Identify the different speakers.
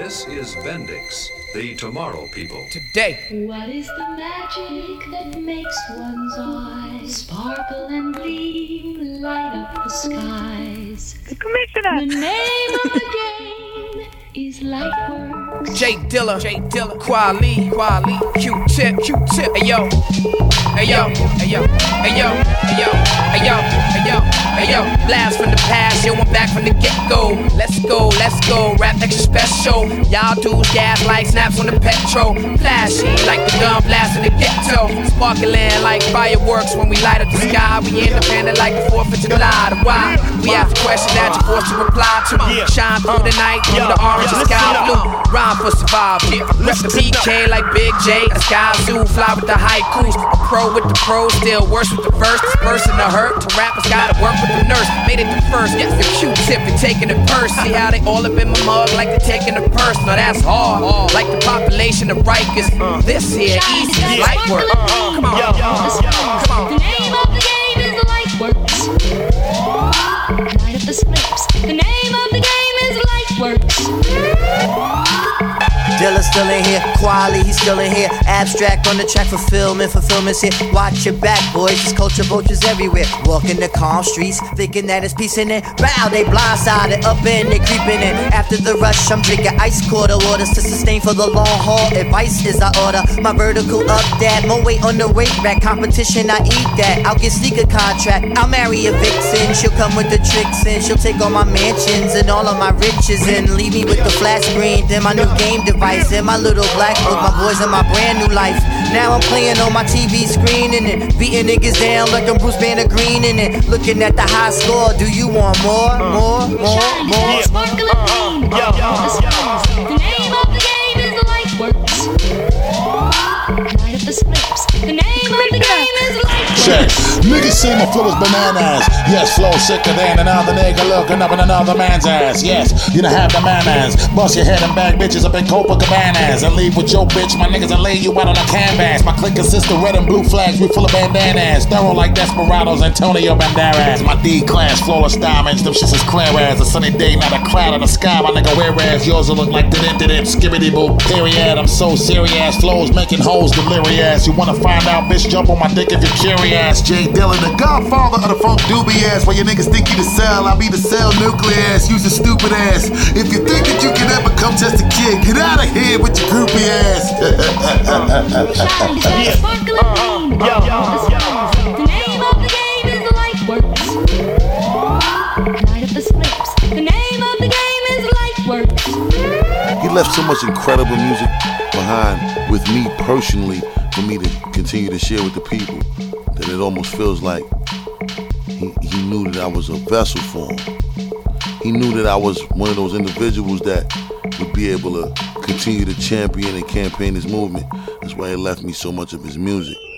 Speaker 1: This is Bendix, the Tomorrow People.
Speaker 2: Today.
Speaker 3: What is the magic that makes one's eyes sparkle and gleam, light up the skies?
Speaker 4: The Commissioner.
Speaker 3: The name of the game is Lightworks.
Speaker 2: J Dilla, Kweli, Q-Tip, hey yo, hey yo, hey yo, hey yo, hey yo, hey yo, hey yo, hey yo. Blast from the past, yo, I'm back from the get-go. Let's go, rap extra special. Y'all dudes gas like snaps on the petrol. Flashy like the gun blast in the ghetto. Sparkling like fireworks when we light up the sky. We independent like the 4th of July. The why? We ask the question that you're forced to reply to. Shine through the night, through the orange and sky blue. Rhyme for survival. Rep the PK like Big J. A sky zoo, fly with the haikus. A pro with the pros, still worse with the verse. Dispersing the hurt to rappers, gotta work with the nurse. Made it the first, yes, the Q-Tip and taking it purse. See how they all up in my mug like they taking the purse. Now that's hard, like the population of Rikers. This here, easy, light work. Come on, come on.
Speaker 3: The name of the game is Lightworks. Light up the slips. The name of the game is Lightworks.
Speaker 5: Dilla still in here, Kweli, he's still in here. Abstract on the track, fulfillment's here. Watch your back, boys, there's culture vultures everywhere. Walking the calm streets, thinking that it's peace in it. Bow, they blindsided, up in, they creeping in. After the rush, I'm drinking ice quarter waters to sustain for the long haul. Advice is I order, my vertical up that. More weight on the weight rack, competition, I eat that. I'll get sneaker contract, I'll marry a vixen. She'll come with the tricks and she'll take all my mansions and all of my riches and leave me with the flat screen. Then my new game device. In my little black book, my boys in my brand new life. Now I'm playing on my TV screen and it, beating niggas down like I'm Bruce Banner Green in it. Looking at the high score, do you want more?
Speaker 3: More? Sparkle and gleam, the skies. The name of the game is Lightworks. Light up the slips. The name of the game is Lightworks.
Speaker 6: Check. Niggas say my flow is bananas. Yes, flow sicker than another nigga looking up in another man's ass. Yes, you don't have the manners. Bust your head and bag bitches up in Copacabanas and leave with your bitch, my niggas, and lay you out on a canvas. My clique consists of red and blue flags, we full of bandanas. Thorough like Desperados, Antonio Banderas. My D-class, flawless diamonds, them shits is clear as a sunny day, not a cloud in the sky, my nigga, whereas yours will look like did-it, skibbity-boo, period. I'm so serious, flows making hoes delirious. You wanna find out, bitch, jump on my dick if you're curious. J Dilla, the godfather of the funk doobie ass. While your niggas think you the cell, I'll be the cell nucleus. Use a stupid ass. If you think that you can ever come test a kid, get out of here with your groupie ass.
Speaker 3: Sparkle and gleam, the skies. The name of the game is Lightworks. Light up the slips. The name of the game is Lightworks.
Speaker 6: He left so much incredible music behind with me personally for me to continue to share with the people that it almost feels like he knew that I was a vessel for him. He knew that I was one of those individuals that would be able to continue to champion and campaign his movement. That's why he left me so much of his music.